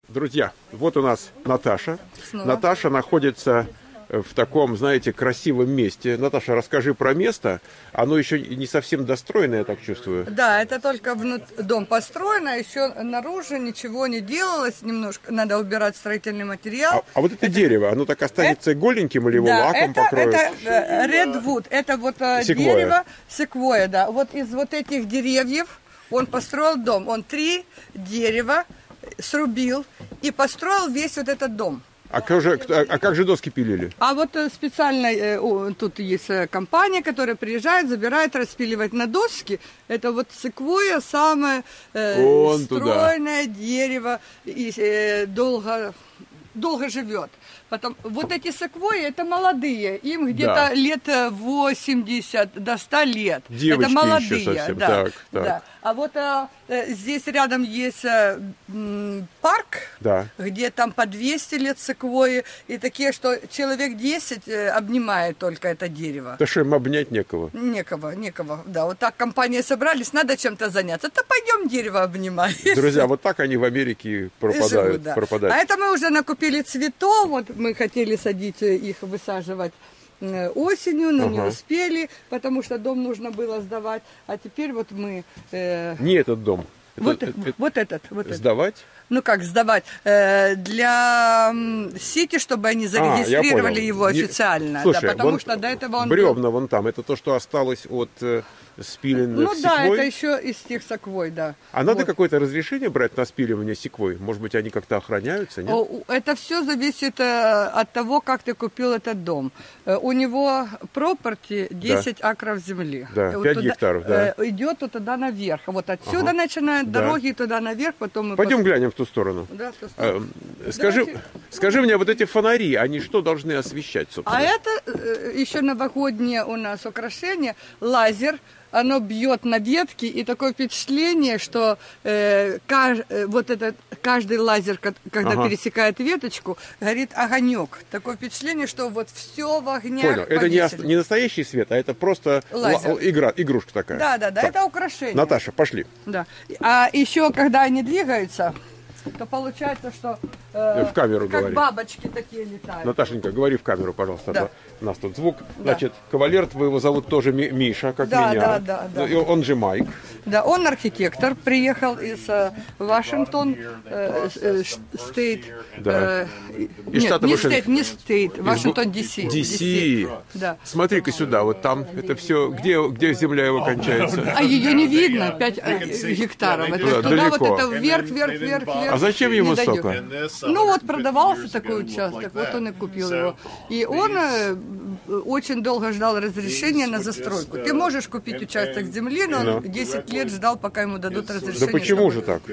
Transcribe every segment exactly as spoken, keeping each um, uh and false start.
Друзья, вот у нас Наташа. Снова. Наташа находится в таком, знаете, красивом месте. Наташа, расскажи про место. Оно еще не совсем достроенное, я так чувствую. Да, это только внут... дом построен, а еще наружу ничего не делалось. Немножко надо убирать строительный материал. А, а вот это, это дерево, оно так останется это... голеньким или его да, лаком это, покроют? это редвуд, это вот секвойя. Дерево секвойя, да. Вот из вот этих деревьев он построил дом. Он три дерева срубил и построил весь вот этот дом. А как же, а как же доски пилили? А вот специально э, тут есть компания, которая приезжает, забирает, распиливает на доски. Это вот секвойя, самое э, стройное туда. Дерево и э, долго, долго живет. Потом, вот эти секвойи, это молодые, им где-то да. лет восемьдесят до ста лет. Девочки это молодые, еще совсем. Да, так, так. Да. А вот а, здесь рядом есть а, м, парк, да. где там по двести лет секвойи, и такие, что человек десять обнимает только это дерево. Да что, им обнять некого? Некого, некого, да. Вот так компания собрались, надо чем-то заняться. Да пойдем дерево обнимать. Друзья, вот так они в Америке пропадают. Живут, да. пропадают. А это мы уже накупили цветов, вот мы хотели садить их, высаживать осенью, но ага. не успели, потому что дом нужно было сдавать. А теперь вот мы... Э... Не этот дом. Вот, это, это, вот этот. Вот сдавать? Этот. Ну как сдавать? Э, для Сити, чтобы они зарегистрировали а, его официально. Слушай, да, потому вон, что до этого он... бревна был... вон там, это то, что осталось от... спиленных ну секвой. да, это еще из тех секвой, да. А надо вот. какое-то разрешение брать на спиливание секвой? Может быть, они как-то охраняются, нет? Это все зависит от того, как ты купил этот дом. У него пропорти десять да. акров земли. Да, вот пять туда, гектаров, да. Идет вот туда наверх. Вот отсюда ага. начинают да. дороги, туда наверх, потом мы... Пойдем пос... глянем в ту сторону. Да, в ту сторону. А, скажи, Давайте... скажи мне, вот эти фонари, они что должны освещать, собственно? А это еще новогоднее у нас украшение, лазер. Оно бьет на ветки, и такое впечатление, что э, кажд, э, вот этот, каждый лазер, когда ага. пересекает веточку, горит огонек. Такое впечатление, что вот все в огнях. Понял. Это не, не настоящий свет, а это просто л- игра, игрушка такая. Да, да, да, так. это украшение. Наташа, пошли. Да. А еще, когда они двигаются, то получается, что э, в камеру как говори. Бабочки такие летают. Наташенька, говори в камеру, пожалуйста. Да. У нас тут звук. Да. Значит, кавалер, твоего зовут тоже Миша, как да, меня. Да, да, да. Он же Майк. Да, он архитектор, приехал из э, Вашингтон э, э, стейт. Да. Э, из нет, не Вашингтон... стейт, не стейт, Вашингтон, Ди Си. Ди Си. Да. Смотри-ка сюда, вот там, это все, где, где земля его кончается? А ее не видно, пять гектаров. Это, да, туда далеко. Вот это вверх, вверх, вверх, вверх. А зачем ему столько? Ну вот продавался такой участок, вот он и купил его. И он э, очень долго ждал разрешения на застройку. Ты можешь купить участок земли, но он десять лет ждал, пока ему дадут разрешение. Да почему же так?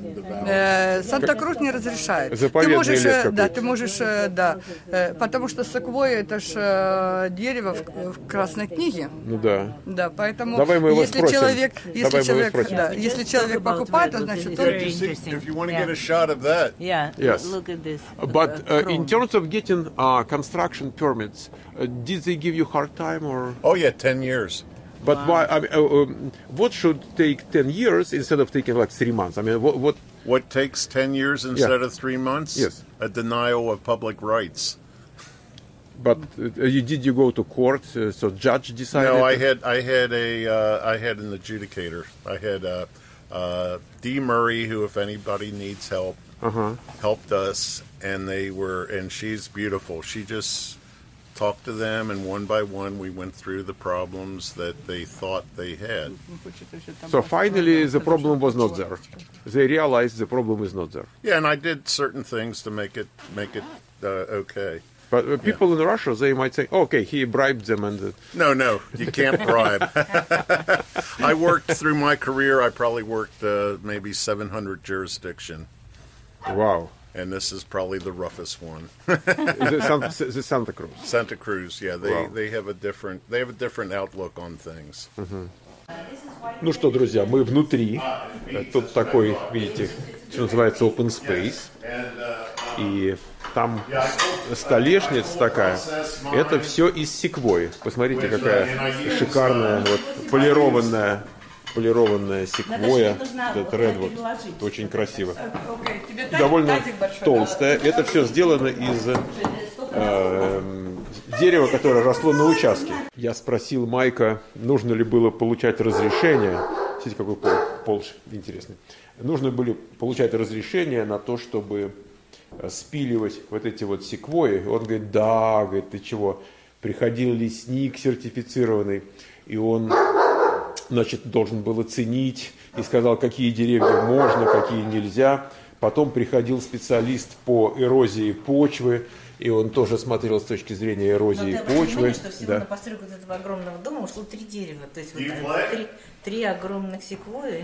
Э, Санта-Крус не разрешает. Заповедный ты можешь, лес да, ты можешь, да, э, потому что секвойя это ж э, дерево в, в Красной книге. Ну да. Да, поэтому Давай мы его если спросим. человек, если Давай человек, да, если человек покупает, то значит он. If you want to get a shot of that. Yeah. Yes. Look at this. But uh, in terms of getting uh, construction permits, uh, did they give you hard time or? Oh yeah, ten years. But wow. why? I mean, uh, um, what should take ten years instead of taking like three months? I mean, what? What, what takes ten years instead yeah. of three months? Yes. A denial of public rights. But uh, you, did you go to court? Uh, so judge decided. No, I had I had a uh, I had an adjudicator. I had uh, uh, Dee Murray, who, if anybody needs help, uh-huh. helped us, and they were and she's beautiful. She just talked to them, and one by one we went through the problems that they thought they had. So finally the problem was not there. They realized the problem is not there. Yeah, and I did certain things to make it make it uh, okay. But uh, people yeah. in Russia, they might say, okay, he bribed them. and. Uh... No, no, you can't bribe. I worked through my career, I probably worked uh, maybe seven hundred jurisdiction. Wow. And this is probably the roughest one. Is it Santa, is it Santa Cruz? Santa Cruz, yeah. They, wow. they have a different they have a different outlook on things. Uh-huh. Ну что, друзья, мы внутри. Тут такой, видите, что называется open space. И там столешница такая. Это все из секвойи. Посмотрите, какая шикарная, вот, полированная полированная секвойя, этот редвуд, это очень красиво. Довольно толстая. Это все сделано из э, дерева, которое росло на участке. Я спросил Майка, нужно ли было получать разрешение. Смотрите, какой пол, пол интересный. Нужно было получать разрешение на то, чтобы спиливать вот эти вот секвойи. Он говорит, да, говорит, ты чего? Приходил лесник сертифицированный, и он, значит, должен был оценить и сказал, какие деревья можно, какие нельзя. Потом приходил специалист по эрозии почвы, и он тоже смотрел с точки зрения эрозии Но почвы. Понимаешь, что всего да. на постройку этого огромного дома ушло три дерева, то есть вот так, три, три огромных секвойи.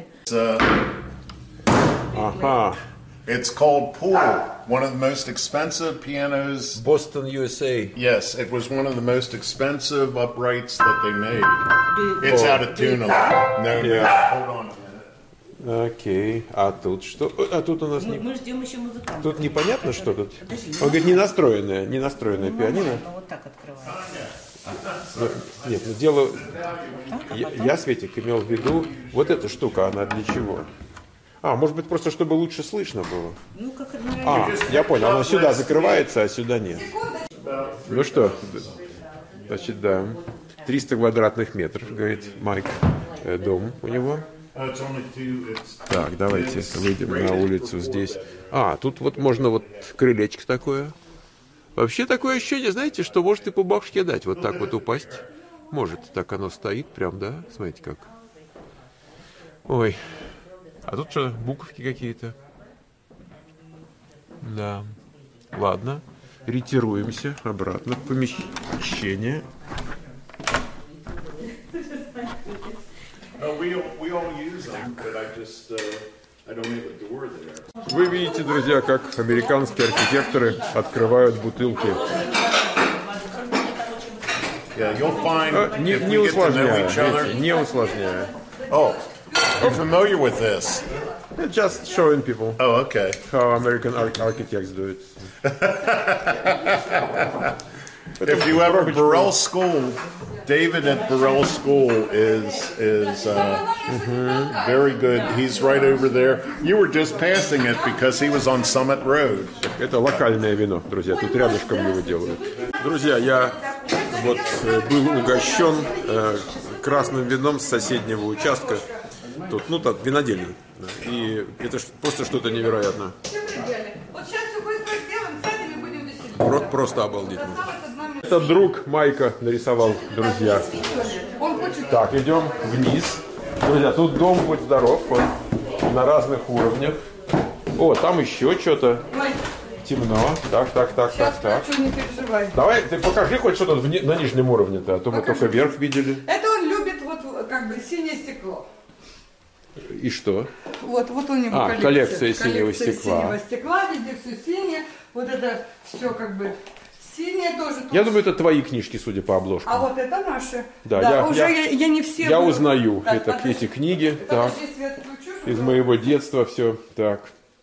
Ага. It's called Pool, one of the most expensive pianos. Boston, ю эс эй. Yes, it was one of the most expensive uprights that they made. It's out of tune a lot. No, no, hold on a minute. Окей. А тут что? А тут у нас Мы, не... мы ждем еще музыканта. Тут непонятно, что тут. Подожди, Он говорит, не настроенное, не настроенное ну, пианино. ну, вот так открываем. Но, нет, ну дело... Я, я, Светик, имел в виду, вот эта штука, она для чего? А, может быть, просто чтобы лучше слышно было? Ну, как А, я понял, она сюда закрывается, а сюда нет. Ну что, значит, да, триста квадратных метров, говорит Майк, дом у него. Так, давайте выйдем на улицу здесь. А, тут вот можно вот крылечко такое. Вообще такое ощущение, знаете, что может и по башке дать, вот так вот упасть. Может, так оно стоит прям, да? Смотрите как. Ой. А тут что, буковки какие-то? Да. Ладно. Ретируемся обратно в помещение. Вы видите, друзья, как американские архитекторы открывают бутылки. А, не, не усложняя, видите, не усложняя. Oh. You're familiar with this? Just showing people. Oh, okay. How American ar- architects do it. If you ever Burrell School, David at Burrell School is is uh, mm-hmm, very good. He's right over there. You were just passing it because he was on Summit Road. Это локальное вино, друзья. Тут рядышком его делают. Друзья, я вот был угощен э, красным вином с соседнего участка. Тут, ну так, винодельня. И это просто что-то невероятное. Вот сейчас все быстро сделаем, сами мы будем веселиться. Про- просто обалденно. Это друг Майка нарисовал, друзья. Так, идем вниз. Друзья, тут дом, будь здоров, он на разных уровнях. О, там еще что-то. Темно. Так, так, так, Сейчас так, так. хочу, не переживай. Давай, ты покажи хоть что-то в ни- на нижнем уровне-то, а то мы Покажи. только верх видели. Это он любит вот как бы синее стекло. И что? Вот, вот у него А, коллекция, коллекция синего коллекция стекла. синего стекла, везде все синее. Вот это все как бы синее тоже. Я тут. думаю, это твои книжки, судя по обложкам. А вот это наши. Да, я- уже я- я, я не все. Я буду- узнаю Так, это, подожди. эти книги. Так, Подожди, свет включу, чтобы- из моего детства все. Так.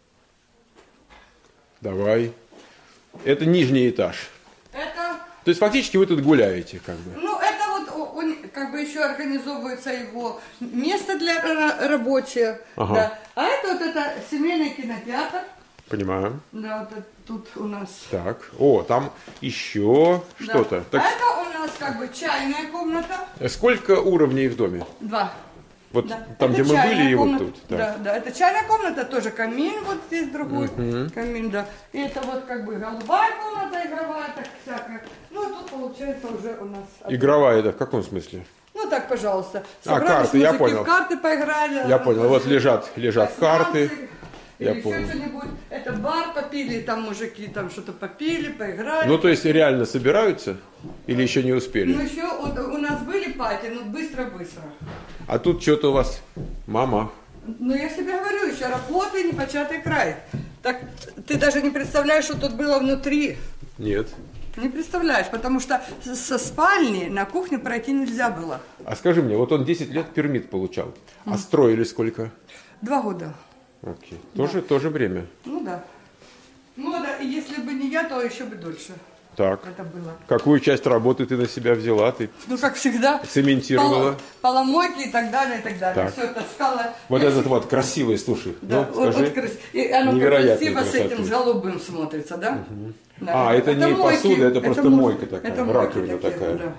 Давай. Это нижний этаж. Это, То есть фактически вы тут гуляете, как бы. ну, это вот о- он, как бы еще организовывается его место для ра- рабочее. Ага. Да. А это вот это семейный кинотеатр. Понимаю. Да, вот это тут у нас. Так. О, там еще Да. что-то. А Так, это у нас как бы чайная комната. сколько уровней в доме? Два. Вот Да. там, Это где мы чайная были, и вот комната. тут. Так. Да, да, это чайная комната, тоже камин, вот здесь другой камин, да. И это вот как бы голубая комната игровая, так всякая. Ну, а тут получается уже у нас... Игровая, это в каком смысле? Ну, так, пожалуйста. А, Собрались карты, я мужики, понял. в карты поиграли. Я понял. Вот лежат, лежат карты. Или Я еще понял. что-нибудь. Это бар попили, там мужики там что-то попили, поиграли. Ну, то есть реально собираются? Или еще не Ну, успели? еще вот у нас были пати, ну, быстро-быстро. А тут что-то у вас, мама. Ну, я себе говорю, еще работа и непочатый край. Так ты даже не представляешь, что тут было внутри. Нет. Не представляешь, потому что с- со спальни на кухню пройти нельзя было. А скажи мне, вот он десять лет пермит получал. А строили сколько? Два года. Окей. Тоже, тоже время. Ну да. Ну да, и если бы не я, то еще бы дольше. Так. Это было. Какую часть работы ты на себя взяла? Ты ну, как всегда, цементировала? Поломойки и так далее, и так далее. Так. Все это скала. Вот я... этот вот красивый, слушай. Да, ну, вот, скажи. вот крас... И оно красиво красоты. С этим, с голубым смотрится, да? Угу. Да. А, это, это не мойки. Посуда, это, это просто мойка, мойка такая, это раковина такие, такая. Да.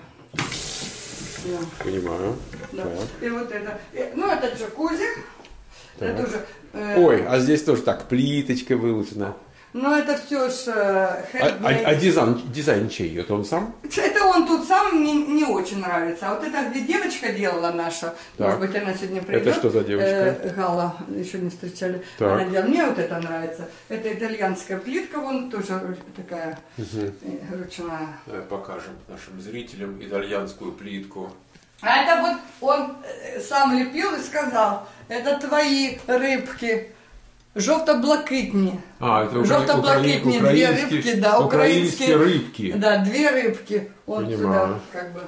Да. Понимаю. Да. И вот это. И, ну, это джакузи. Так. Это уже, э... Ой, а здесь тоже так, плиточка выложена. Ну, это все ж... Э, а, а, а дизайн, дизайн чей? Это он сам? Это он тут сам, мне не очень нравится. А вот это, где девочка делала наша, так. Может быть, она сегодня придет. Это что за девочка? Э, Гала, еще не встречали. Так. Она делала, мне вот это нравится. Это итальянская плитка, вон тоже такая угу. ручная. Покажем нашим зрителям итальянскую плитку. А это вот он сам лепил и сказал, это твои рыбки. Жовто-блакитні. А, это жовто-блакитні две рыбки, да, украинские рыбки. Да, две рыбки. Он Понимаю. сюда как бы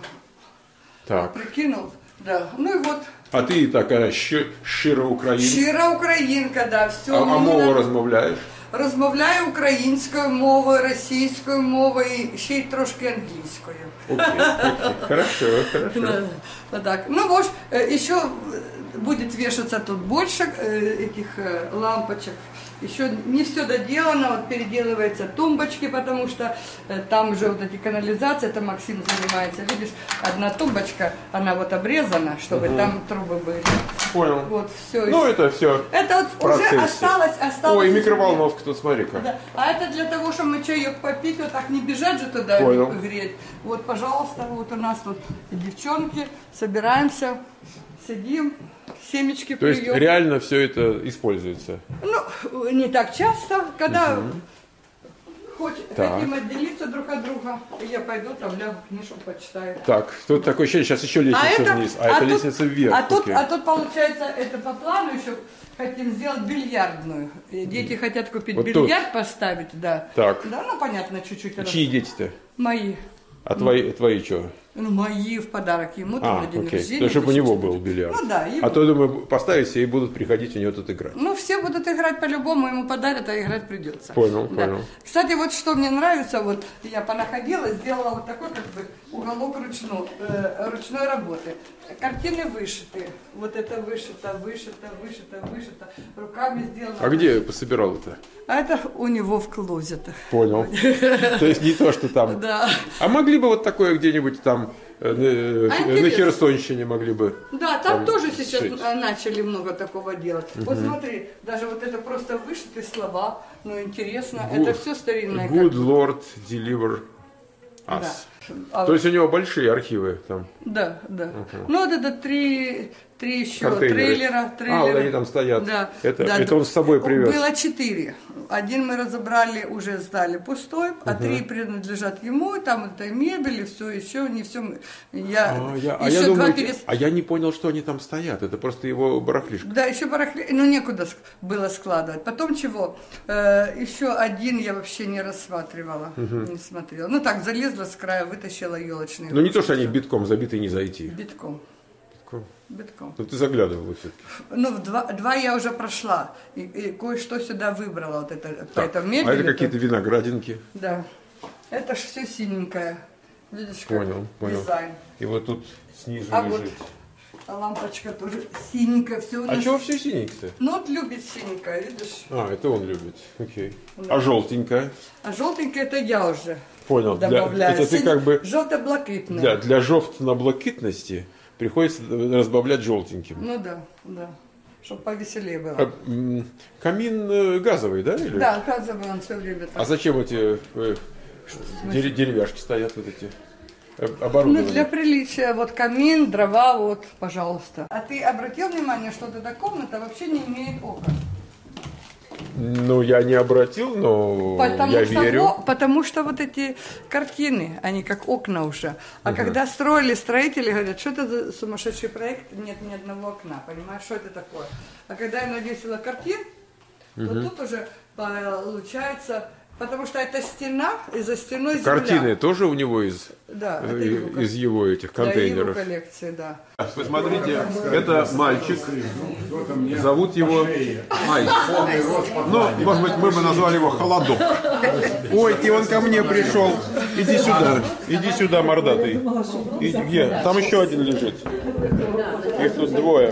так. прикинул. Да. Ну и вот. А ты такая щира українка. Щира українка, да, все. А, а мову розмовляєш? Розмовляю українською мовою, російською мовою і ще й трошки англійською. Окей, окей. Хорошо, хорошо. Да, так. Ну вот, еще будет вешаться тут больше этих лампочек. Еще не все доделано, вот переделываются тумбочки, потому что э, там уже вот эти канализации, это Максим занимается. Видишь, одна тумбочка, она вот обрезана, чтобы угу. там трубы были. Понял. Вот все. Ну это все. Это вот уже осталось, осталось. Ой, микроволновка тут, смотри-ка. Да. А это для того, чтобы мы чаек попить, вот так не бежать же туда Понял. Греть. Вот, пожалуйста, вот у нас тут девчонки, собираемся, сидим. Семечки То есть плюем. реально все это используется? Ну, не так часто, когда угу. хоть хотим отделиться друг от друга, я пойду там лягу книжку почитаю. Так, тут такое ощущение, сейчас еще лестница а это, вниз, а, а это тут, лестница вверх. А тут, а тут получается, это по плану еще хотим сделать бильярдную. Дети хотят купить вот бильярд, тут. Поставить, да. Так. Да, ну понятно, чуть-чуть. Чьи дети-то? Мои. А ну. твои, твои что? Ну, мои в подарок ему, там, а, на день окей. рождения. То, чтобы у него был бильярд. Ну да. А то, думаю, поставить себе и будут приходить у него тут играть. Ну, все будут играть по-любому, ему подарят, а играть придется. Понял, да. понял. Кстати, вот что мне нравится, вот я понаходила, сделала вот такой как бы уголок ручной, э, ручной работы. Картины вышиты. Вот это вышито, вышито, вышито, вышито. Руками сделано. А где пособирал это? А это у него в клозетах. Понял. То есть не то, что там. Да. А могли бы вот такое где-нибудь там на, на Херсонщине могли бы. Да, там, там тоже сейчас шить. Начали много такого делать. Угу. Вот смотри, даже вот это просто вышитые слова, ну интересно, good, это все старинное. Good Lord deliver us. Да. А То есть у него большие архивы там. Да, да. Uh-huh. Ну вот это три, три еще Контейнеры. трейлера, трейлера. А, вот они там стоят. Да. Это, да. это он с собой привез. Было четыре. Один мы разобрали, уже сдали пустой, а uh-huh. три принадлежат ему, и там это мебель, и все еще, не все. Я, а, я, а, я думаю, перес... а я не понял, что они там стоят. Это просто его барахлишко. Да, еще барахли, ну некуда было складывать. Потом чего? Э, еще один я вообще не рассматривала, uh-huh. не смотрела. Ну так, залезла с края, вытащила елочные. Ну не то, что они битком забиты, не зайти. Битком. Битком. Битком. Ну ты заглядывала все-таки. Ну, два, два я уже прошла. И, и кое-что сюда выбрала. Вот это, так, это мебель. А это какие-то виноградинки. Да. Это ж все синенькое. Видишь, как понял, понял. Дизайн. И вот тут снизу а лежит. Вот лампочка тоже синенькая. Все у а нас... чего все синенькое-то? Ну вот любит синенькое, видишь. А, это он любит. Окей. Да. А желтенькое? А желтенькое это я уже. Понял. Добавляю. Для, это ты как бы... Желто-блакитное. Да, для жовтно-блакитности приходится разбавлять желтеньким. Ну да, да. Чтобы повеселее было. А, камин газовый, да? Или? Да, газовый он все время так. А зачем эти э, деревяшки стоят вот эти? Оборудование? Ну, для приличия. Вот камин, дрова, вот, пожалуйста. А ты обратил внимание, что эта комната вообще не имеет окон? Ну, я не обратил, но потому я что, верю. О, потому что вот эти картины, они как окна уже. А угу. когда строили строители, говорят, что это за сумасшедший проект, нет ни одного окна, понимаешь, что это такое? А когда я навесила картин, угу. то тут уже получается Потому что это стена, и за стеной земля. Картины тоже у него из, да, э, его, из его этих контейнеров? Да, его коллекции, да. Посмотрите, это мальчик, зовут его Айс. Ну, может быть, мы бы назвали его Холодок. Ой, и он ко мне пришел. Иди сюда, иди сюда, мордатый. Иди, где? Там еще один лежит. Их тут двое.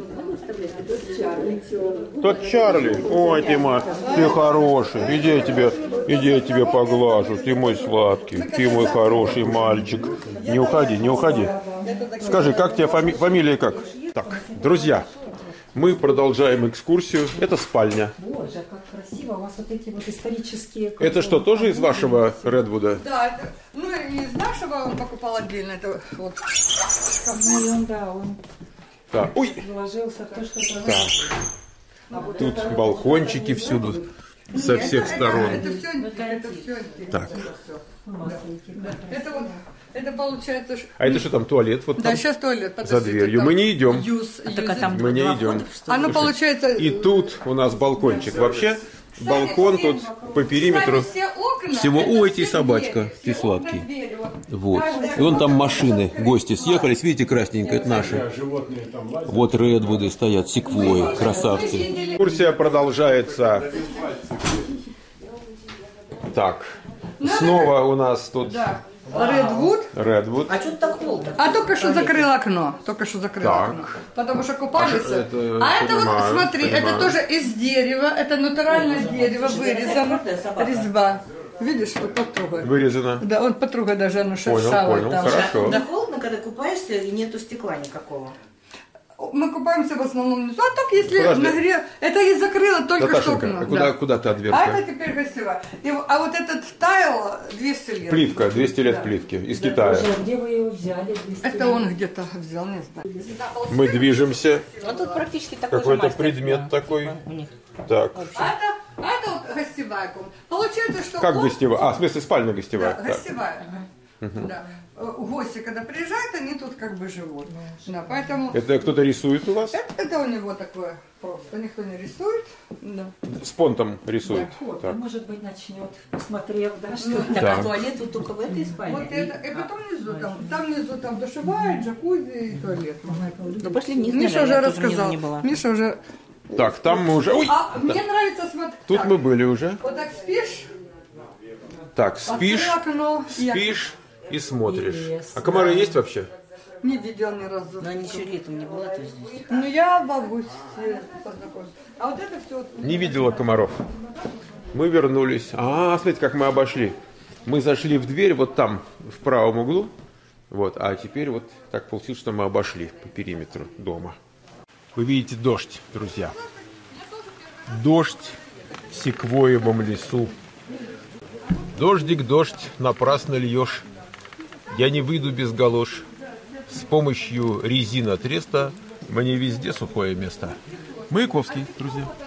Тот Чарли. Ой, ты, мать, ты хороший. Иди я тебе, иди я тебе поглажу. Ты мой сладкий, ты мой хороший мальчик. Не уходи, не уходи. Скажи, как тебе фами... фамилия как? Так, друзья, мы продолжаем экскурсию. Это спальня. Боже, как красиво. У вас вот эти вот исторические... Это что, тоже из вашего Редвуда? Да, это, ну не из нашего, он покупал отдельно. Это вот. Ну, он, да, он... Так. Ой. Вложился в то, что... Так. А вот тут это... балкончики всюду, со всех это, сторон. Это, это все, это все. Так. Да. Да. Это вот, это получается... А это что там, туалет? Вот да, там? сейчас туалет. За дверью. Мы не идем. Юз, а так, а там мы не идем. Оно получается... И тут у нас балкончик. Вообще, балкон тут по периметру всего... Ой, ты собачка, ты сладкий. Вот. И вон там машины, гости съехались. Видите, красненькое, это наши. Вот Редвуды стоят, секвои, красавцы. Экскурсия продолжается. Так. Снова у нас тут... Редвуд. Редвуд. А что так холодно? А только что закрыл окно. Только что закрыл так. окно. Потому что купались. А это, а это понимаю, вот, смотри, понимаю. это тоже из дерева. Это натуральное дерево, вырезано. Резьба. Видишь, что подруга. Вырезано. Да, он подруга даже, оно шершавое. Понял, понял, там. хорошо. Да холодно, когда купаешься и нету стекла никакого. Мы купаемся в основном внизу. А так, если Подожди. нагрел... Это я закрыла только Наташенька, что окно. а куда, да. куда ты отверстка? А это теперь гостевая. И, а вот этот тайл двести лет. Плитка, двести лет да. плитки из Да. Китая. Боже, где вы его взяли? Это он где-то взял, не знаю. Мы движемся. А тут практически такой же Какой-то мастер, предмет да, такой. у них. Так. А это, а это вот гостевая комната. Получается, что Как он... гостевая? А, в смысле спальня гостевая. Да, Так. гостевая. Угу. Да. Гости, когда приезжают, они тут как бы живут. Да, поэтому... Это кто-то рисует у вас? Это, это у него такое просто. Никто не рисует. Да. С понтом рисует. Вот, Так. он, может быть, начнет, посмотрев, да, что... Так, Да. а туалет вот только в этой спальне? Вот это, и потом внизу там, там внизу там душевая, джакузи и туалет. Ну пошли вниз, Миша наверное, уже тоже внизу рассказал. не была. Миша уже... Так, там мы уже... Ой! А мне нравится смотреть. Тут так, мы были уже. Вот так спишь, Так, спишь, открыл окно, и я спишь и смотришь. Лес, А комары да. есть вообще? не видел ни разу. Но они еще летом не было, то здесь. Ну я бабусь познакомилась. А вот это все... Не видела комаров. Мы вернулись. А, смотрите, как мы обошли. Мы зашли в дверь вот там, в правом углу. Вот, а теперь вот так получилось, что мы обошли по периметру дома. Вы видите дождь, друзья. Дождь в секвоевом лесу. Дождик, дождь, напрасно льешь. Я не выйду без галош. С помощью резинотреста мне везде сухое место. Маяковский, друзья.